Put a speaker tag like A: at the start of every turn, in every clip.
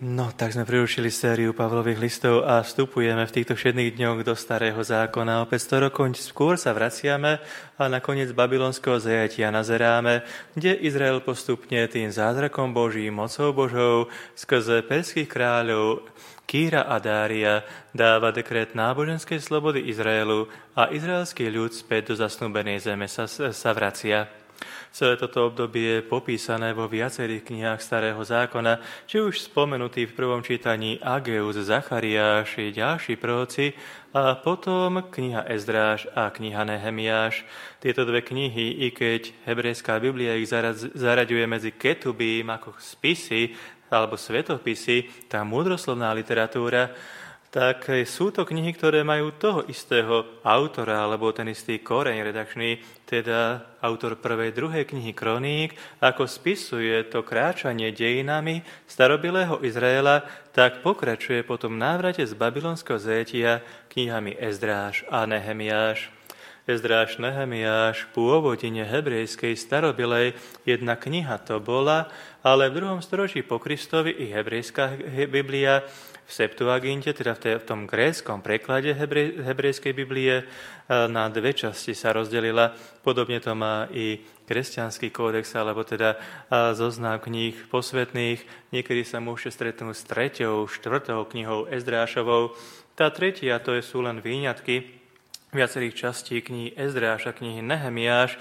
A: No, tak sme prerušili sériu Pavlových listov a vstupujeme v týchto všetných dňoch do Starého zákona. Opäť 100 rokov skôr sa vraciame a nakoniec babylonského zajatia nazeráme, kde Izrael postupne tým zázrakom Božím, mocou Božou, skrze perských kráľov Kýra a Dária dáva dekret náboženskej slobody Izraelu a izraelský ľud späť do zasnúbenej zeme sa vracia. Celé toto obdobie je popísané vo viacerých knihách Starého zákona, či už spomenutý v prvom čítaní Ageus, Zachariáš i ďalší proroci, a potom kniha Ezdráš a kniha Nehemiáš. Tieto dve knihy, i keď hebrejská Biblia ich zaraďuje medzi ketubím ako spisy alebo svetopisy, tá múdroslovná literatúra, tak sú to knihy, ktoré majú toho istého autora, alebo ten istý koreň redakčný, teda autor prvej, druhej knihy Kroník, ako spisuje to kráčanie dejinami starobilého Izraela, tak pokračuje po tom návrate z babylonského zajatia knihami Ezdráš a Nehemiáš. Ezdráš, Nehemiáš, pôvodine hebrejskej starobilej jedna kniha to bola, ale v 2. storočí po Kristovi i hebrejská Biblia v Septuaginte, teda v tom gréckom preklade hebrejskej Biblie, na dve časti sa rozdelila. Podobne to má i kresťanský kódex, alebo teda zoznam kníh posvetných. Niekedy sa môžete stretnúť s 3., 4. knihou Ezdrášovou. Tá tretia, to sú len výňatky viacerých častí knihy Ezdráš a knihy Nehemiáš.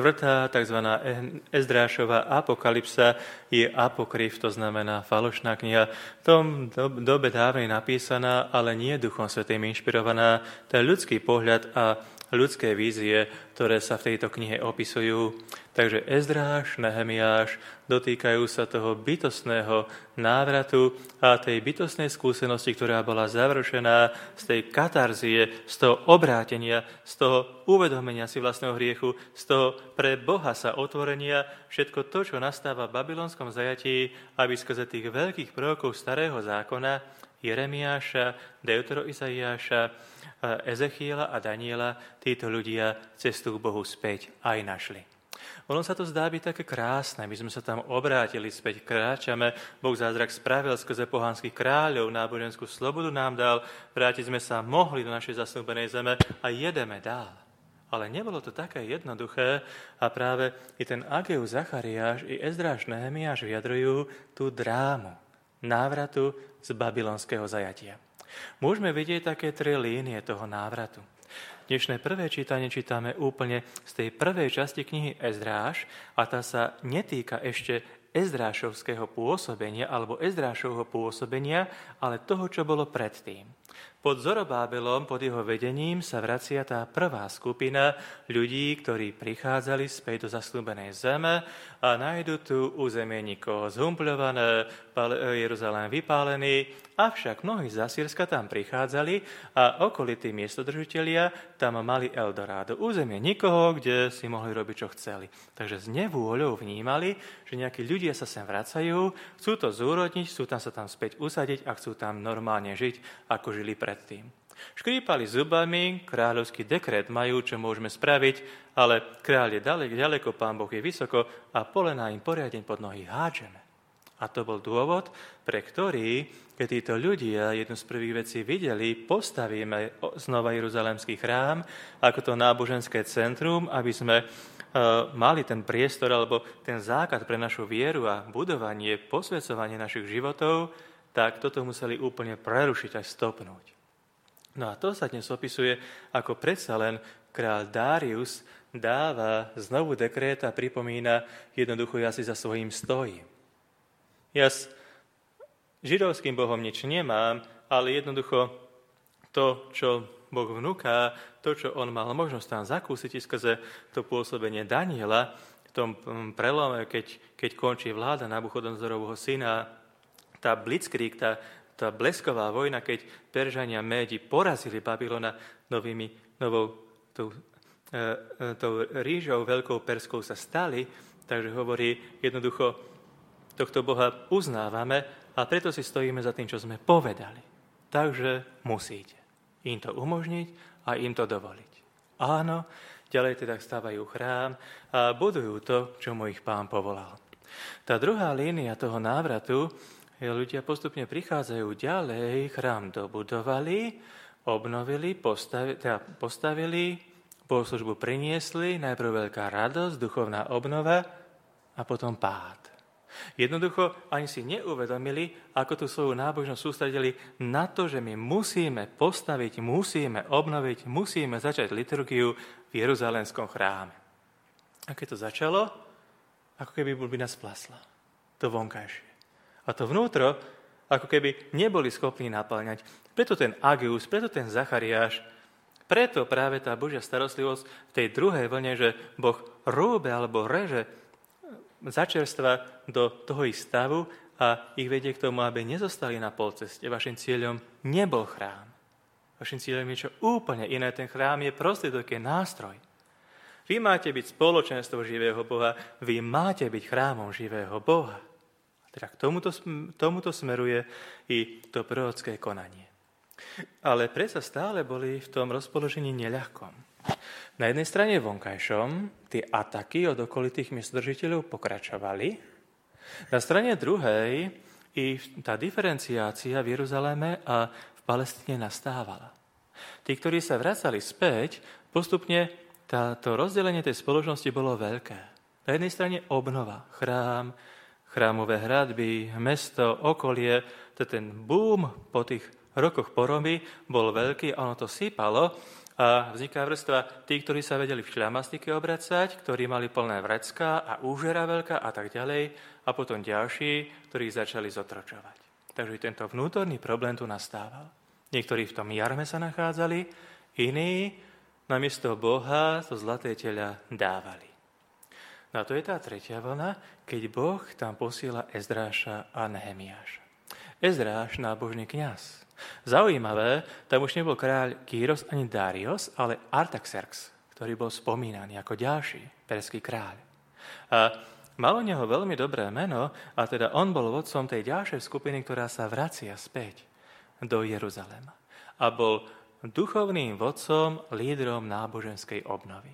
A: 4. tzv. Ezdrášova apokalypsa je apokryf, to znamená falošná kniha. V tom dobe dávnej napísaná, ale nie Duchom Svätým inšpirovaná. To je ľudský pohľad a ľudské vízie, ktoré sa v tejto knihe opisujú. Takže Ezdráš, Nehemiáš dotýkajú sa toho bytostného návratu a tej bytostnej skúsenosti, ktorá bola završená z tej katarzie, z toho obrátenia, z toho uvedomenia si vlastného hriechu, z toho pre Boha sa otvorenia, všetko to, čo nastáva v babylonskom zajatí, aby skrze tých veľkých prorokov Starého zákona, Jeremiáša, Deutero-Izaiáša, Ezechiela a Daniela, títo ľudia cestu k Bohu späť aj našli. Ono sa to zdá byť také krásne, my sme sa tam obrátili späť, kráčame, Boh zázrak spravil skrze pohanských kráľov, náboženskú slobodu nám dal, vrátiť sme sa mohli do našej zasnúbenej zeme a jedeme dál. Ale nebolo to také jednoduché a práve i ten Ageus, Zachariáš i Ezdráš, Nehemiáš vyjadrujú tú drámu návratu z babylonského zajatia. Môžeme vidieť také 3 línie toho návratu. Dnešné prvé čítanie čítame úplne z tej prvej časti knihy Ezdráš a tá sa netýka ešte Ezdrášovského pôsobenia alebo Ezdrášovho pôsobenia, ale toho, čo bolo predtým. Pod Zorobábelom, pod jeho vedením sa vracia tá prvá skupina ľudí, ktorí prichádzali späť do zasľúbenej zeme a nájdu tu územie nikoho zhumpľované, Jeruzalém vypálený, avšak mnohí z Asýrska tam prichádzali a okolití miestodržitelia tam mali Eldorádo, územie nikoho, kde si mohli robiť, čo chceli. Takže s nevôľou vnímali, že nejakí ľudia sa sem vracajú, chcú to zúrodniť, chcú sa tam späť usadiť a chcú tam normálne žiť, ako žili predtým. Škrípali zubami, kráľovský dekret majú, čo môžeme spraviť, ale kráľ je ďaleko, Pán Boh je vysoko a polená im poriadne pod nohy hádžeme. A to bol dôvod, pre ktorý, keď títo ľudia jednu z prvých vecí videli, postavíme znova Jeruzalemský chrám ako to náboženské centrum, aby sme mali ten priestor alebo ten základ pre našu vieru a budovanie, posväcovanie našich životov, tak toto museli úplne prerušiť až stopnúť. No a to sa dnes opisuje, ako predsa len kráľ Dárius dáva znovu dekret a pripomína jednoducho, ja si za svojím stojím. Ja s židovským Bohom nič nemám, ale jednoducho to, čo Boh vnúka, to, čo on mal možnosť tam zakúsiť skrze to pôsobenie Daniela, v tom prelome, keď končí vláda Nabuchodonzorovho syna, tá blitzkrieg, tá blesková vojna, keď Peržania Médi porazili Babylona novou tou rížou veľkou perskou sa stali, takže hovorí jednoducho, tohto Boha uznávame a preto si stojíme za tým, čo sme povedali. Takže musíte im to umožniť a im to dovoliť. Áno, ďalej teda stávajú chrám a budujú to, čo mu ich Pán povolal. Tá druhá línia toho návratu ľudia postupne prichádzajú ďalej, chrám dobudovali, obnovili, postavili, bohoslužbu priniesli, najprv veľká radosť, duchovná obnova a potom pád. Jednoducho ani si neuvedomili, ako tú svoju nábožnosť sústredili na to, že my musíme postaviť, musíme obnoviť, musíme začať liturgiu v Jeruzalémskom chráme. A keď to začalo, ako keby burbina splasla. To vonkajšie. A to vnútro, ako keby neboli schopní naplňať. Preto ten Ageus, preto ten Zachariáš, preto práve tá Božia starostlivosť v tej druhej vlne, že Boh rúbe alebo reže začerstva do toho ich stavu a ich vedie k tomu, aby nezostali na polceste. Vašim cieľom nebol chrám. Vašim cieľom je niečo úplne iné. Ten chrám je prostriedok, je nástroj. Vy máte byť spoločenstvo živého Boha, vy máte byť chrámom živého Boha. Teda k tomuto smeruje i to prorocké konanie. Ale predsa stále boli v tom rozpoložení neľahkom. Na jednej strane vonkajšom tie ataky od okolitých miestodržiteľov pokračovali. Na strane druhej i tá diferenciácia v Jeruzaléme a v Palestíne nastávala. Tí, ktorí sa vracali späť, postupne táto rozdelenie tej spoločnosti bolo veľké. Na jednej strane obnova, chrám, chrámové hradby, mesto, okolie, ten boom po tých rokoch poroby bol veľký, ono to sypalo a vzniká vrstva tí, ktorí sa vedeli v šľamastike obracať, ktorí mali plné vrecká a úžera veľká a tak ďalej, a potom ďalší, ktorí začali zotročovať. Takže tento vnútorný problém tu nastával. Niektorí v tom jarme sa nachádzali, iní namiesto Boha to zlaté tela dávali. No a to je tá tretia vlna, keď Boh tam posiela Ezdráša a Nehemiáša. Ezdráš, nábožný kňaz. Zaujímavé, tam už nebol kráľ Kýros ani Darius, ale Artaxerxes, ktorý bol spomínaný ako ďalší perský kráľ. A mal u neho veľmi dobré meno, a teda on bol vodcom tej ďalšej skupiny, ktorá sa vracia späť do Jeruzalema. A bol duchovným vodcom, lídrom náboženskej obnovy.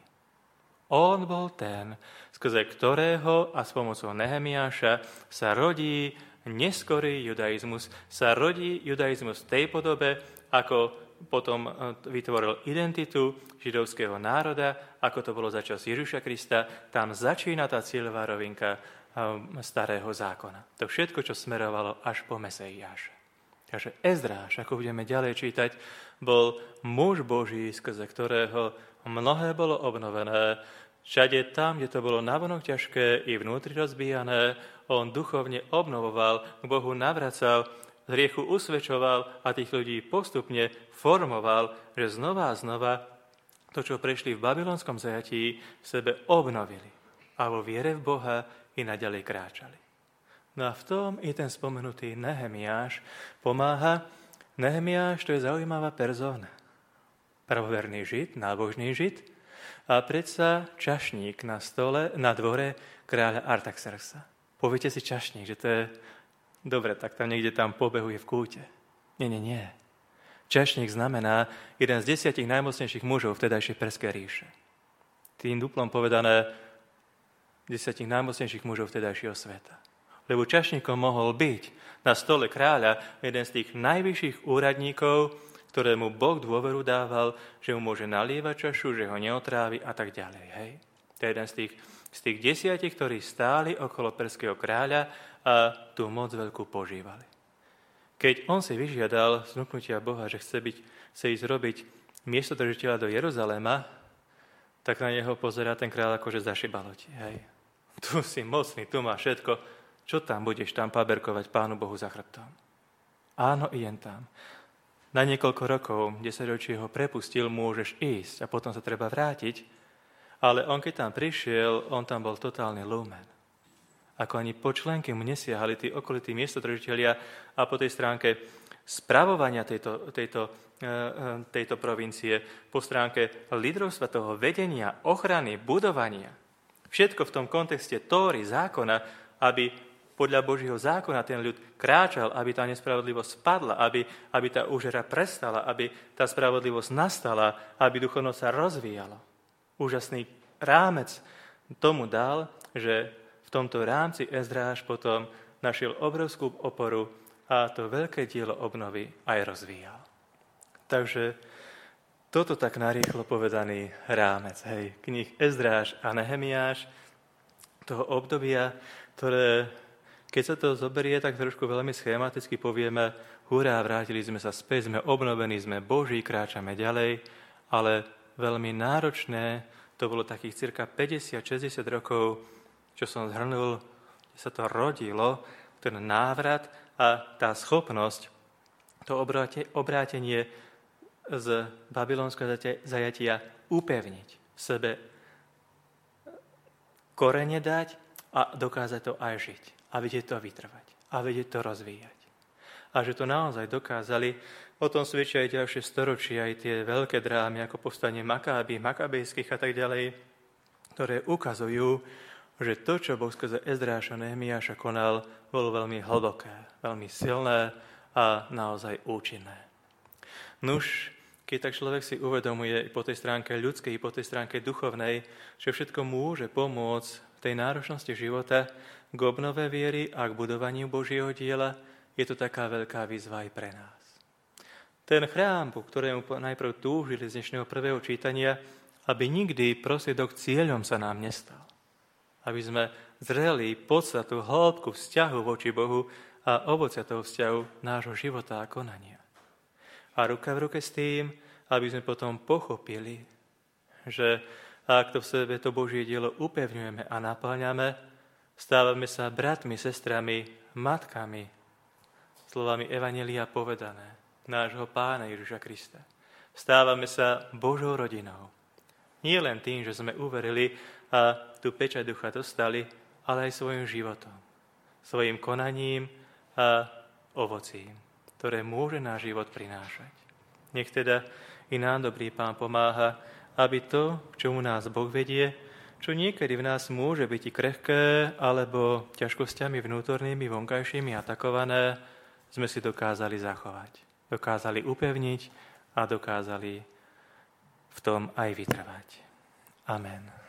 A: On bol ten, skrze ktorého a s pomocou Nehemiáša sa rodí neskorý judaizmus, sa rodí judaizmus v tej podobe, ako potom vytvoril identitu židovského národa, ako to bolo za čas Ježiša Krista. Tam začína tá cieľová rovinka starého zákona. To všetko, čo smerovalo až po Meseiáša. Takže Ezdráš, ako budeme ďalej čítať, bol muž Boží, skrze ktorého mnohé bolo obnovené. Všade tam, kde to bolo navonok ťažké i vnútri rozbíjané, on duchovne obnovoval, k Bohu navracal, z hriechu usvedčoval a tých ľudí postupne formoval, že znova a znova to, čo prešli v babylonskom zajatí, v sebe obnovili a vo viere v Boha i naďalej kráčali. No a v tom i ten spomenutý Nehemiáš pomáha. Nehemiáš, to je zaujímavá persona. Pravoverný Žid, nábožný Žid, a predsa čašník na stole, na dvore kráľa Artaxerxa. Poviete si čašník, že to je dobre, tak tam niekde tam pobehuje v kúte. Nie. Čašník znamená jeden z 10 najmocnejších mužov vtedajšej Perskej ríše. Tým duplom povedané 10 najmocnejších mužov vtedajšieho sveta. Lebo čašníkom mohol byť na stole kráľa jeden z tých najvyšších úradníkov, ktorému Boh dôveru dával, že mu môže nalievať čašu, že ho neotrávi a tak ďalej. Hej? To je jeden z tých 10, ktorí stáli okolo perského kráľa a tú moc veľkú požívali. Keď on si vyžiadal znuknutia Boha, že chce ísť robiť miestodržiteľa do Jeruzaléma, tak na neho pozerá ten kráľ akože zašibalo ti. Hej? Tu si mocný, tu má všetko. Čo tam budeš tam paberkovať Pánu Bohu za chrbtom? Áno, idem tam. Na niekoľko rokov, 10 ročí ho prepustil, môžeš ísť a potom sa treba vrátiť. Ale on, keď tam prišiel, on tam bol totálny lumen. Ako ani po členke mu nesiahali tí okolití miestodržitelia a po tej stránke spravovania tejto provincie, po stránke lídrovstva, toho vedenia, ochrany, budovania. Všetko v tom kontexte Tóry, zákona, aby podľa Božieho zákona ten ľud kráčal, aby tá nespravodlivosť spadla, aby tá úžera prestala, aby tá spravodlivosť nastala, aby duchovnosť sa rozvíjala. Úžasný rámec tomu dal, že v tomto rámci Ezdráš potom našiel obrovskú oporu a to veľké dielo obnovy aj rozvíjal. Takže toto tak narýchlo povedaný rámec, kníh Ezdráš a Nehemiáš, toho obdobia, ktoré, keď sa to zoberie, tak trošku veľmi schematicky povieme, hurá, vrátili sme sa späť, sme obnovení, sme Boží, kráčame ďalej, ale veľmi náročné, to bolo takých cirka 50-60 rokov, čo som zhrnul, kde sa to rodilo, ten návrat a tá schopnosť, to obrátenie z babylonského zajatia upevniť v sebe, korene dať a dokázať to aj žiť a vedieť to vytrvať a vedieť to rozvíjať. A že to naozaj dokázali, o tom svedčia aj ďalšie storočia, aj tie veľké drámy, ako povstanie makabejských a tak ďalej, ktoré ukazujú, že to, čo Boh skrze Ezdráša a Nehemiáša konal, bolo veľmi hlboké, veľmi silné a naozaj účinné. Nuž, keď tak človek si uvedomuje po tej stránke ľudskej, po tej stránke duchovnej, že všetko môže pomôcť v tej náročnosti života k obnove viery a k budovaniu Božieho diela, je to taká veľká výzva aj pre nás. Ten chrám, po ktorému najprv túžili z dnešného prvého čítania, aby nikdy prostriedok cieľom sa nám nestal. Aby sme zreli podstatu, hĺbku vzťahu voči Bohu a ovocia toho vzťahu nášho života a konania. A ruka v ruke s tým, aby sme potom pochopili, že ak to v sebe to Božie dielo upevňujeme a naplňame, stávame sa bratmi, sestrami, matkami, slovami Evanjelia povedané, nášho Pána Ježiša Krista. Stávame sa Božou rodinou. Nie len tým, že sme uverili a tú pečať ducha dostali, ale aj svojim životom, svojim konaním a ovocím, ktoré môže náš život prinášať. Nech teda i nám dobrý Pán pomáha, aby to, k čomu nás Boh vedie, čo niekedy v nás môže byť i krehké, alebo ťažkosťami vnútornými, vonkajšími atakované, sme si dokázali zachovať. Dokázali upevniť a dokázali v tom aj vytrvať. Amen.